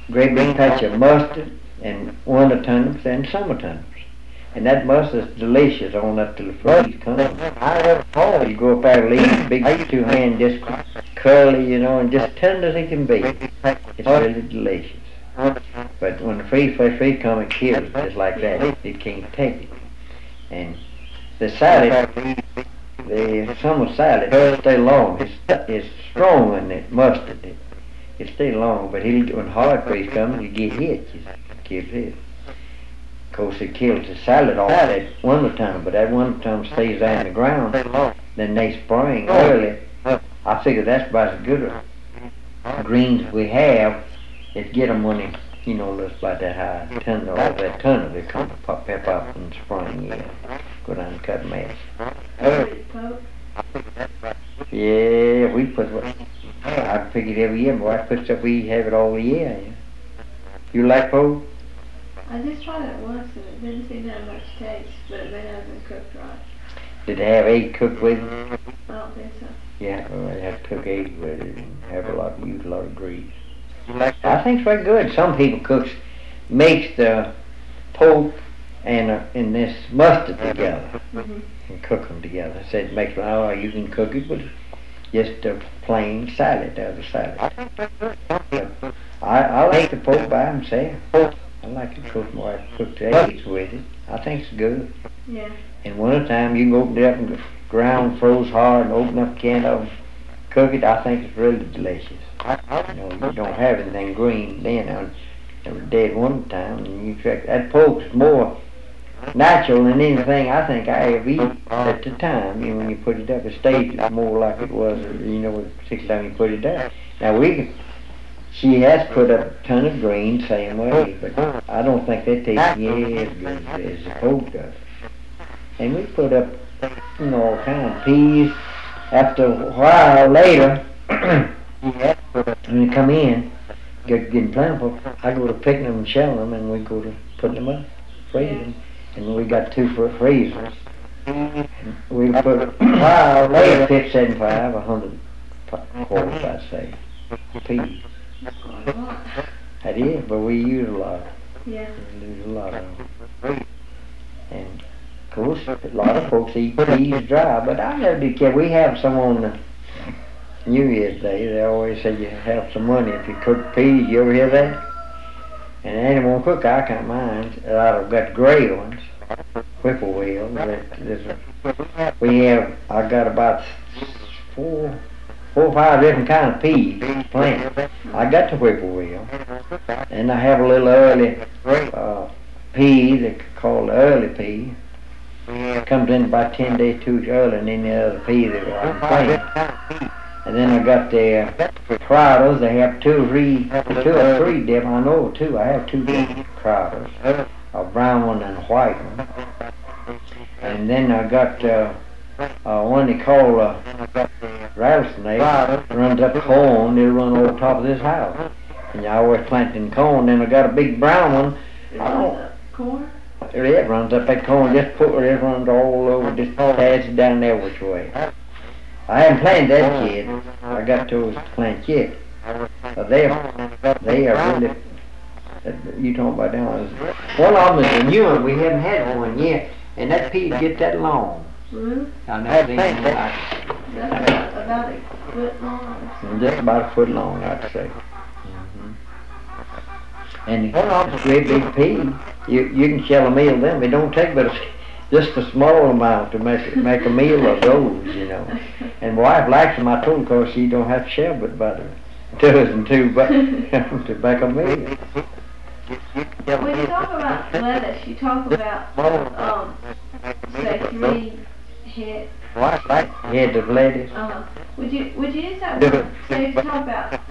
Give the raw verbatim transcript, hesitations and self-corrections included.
great big patch of mustard and winter turnips and summer turnips. And that mustard's delicious on up till the freeze comes. You go up there, leave big two hand, just curly, you know, and just tender as it can be. It's really delicious. But when the freeze, first freeze comes, it kills just like that. It can't take it. And the salad, the summer salad, it'll stay long. It's, it's strong in it, mustard. It, it stay long, but he'll, when hard freeze comes, you get hit. You kills it. Of course, it kills the salad off that winter time, but that winter time stays there in the ground. Then next spring, early, I figure that's about as good as greens we have. Is get them when they, you know, just about that high, tender, all that tender, they come pop pep up in the spring, yeah. Go down and cut mess. Yeah, we put what, I pick it every year, but I put stuff, we have it all the year, yeah. You like poke? I just tried it once and it didn't seem to have much taste, but it may not have been cooked right. Did they have egg cooked with it? I don't think so. Yeah, well, they have to cook egg with it and have a lot, use a lot of grease. I think it's very good. Some people cooks, makes the pork and uh, and this mustard together Mm-hmm. and cook them together. Said makes oh you can cook it with just a plain salad, other salad. But I I like the pork by himself. I like to cook my cooked eggs with it. I think it's good. Yeah. In wintertime you can open it up and ground froze hard and open up a can of them, cook it. I think it's really delicious. You know, you don't have anything green then on the dead one time, and you check that pork's more natural than anything I think I ever eat at the time. You know, when you put it up, it stays more like it was, you know, the sixth time you put it up. Now we, she has put up a ton of greens same way, but I don't think they taste nearly as good as the pork does. And we put up, you know, all kind of peas. After a while later. When you come in, get, getting plentiful, I go to picking them and shelling them, and we go to putting them up, freezing them. And we got two for freezers. And we put a while later, six, seven, five, a hundred quarters, I'd say, peas. That is, but we use a lot. Yeah. We use a lot of them. And of course, a lot of folks eat peas dry, but I never did care. We have some on the New Year's Day. They always say you have some money if you cook peas. You ever hear that? And any one cook, I can't mind. I've got gray ones, whippoorwill. We have. I got about four, four or five different kind of peas planted. I got the whippoorwill, and I have a little early uh, pea they call the early pea. It comes in about ten days too early, and then the other pea that I plant. And then I got the uh, crowders. They have two or three, two or three different. I know two. I have two different crowders, a brown one and a white one. And then I got uh, uh, one they call uh, rattlesnake. Runs up corn. It'll run over top of this house. And you always planting corn. Then I got a big brown one. It runs up corn? It runs up that corn. Just put it runs all over. Just passes down there which way. I haven't planted that yet. I got those to plant yet. But they are, they are really, you talking about them. One of them is a new one. We haven't had one yet. And that pea get that long. Really? I've never seen one like it. That's about a foot long? Just about a foot long, I'd say. Mm-hmm. And it's a great big pea. You, you can shell a meal of them. It don't take but a just a small amount to make make a meal of those, you know. And my wife likes them. I told her because she don't have to shell but butter, two and two, but to make a meal. When you talk about lettuce, you talk about um, say three head. Head of lettuce. Uh, would you would you use that word? Say if you talk about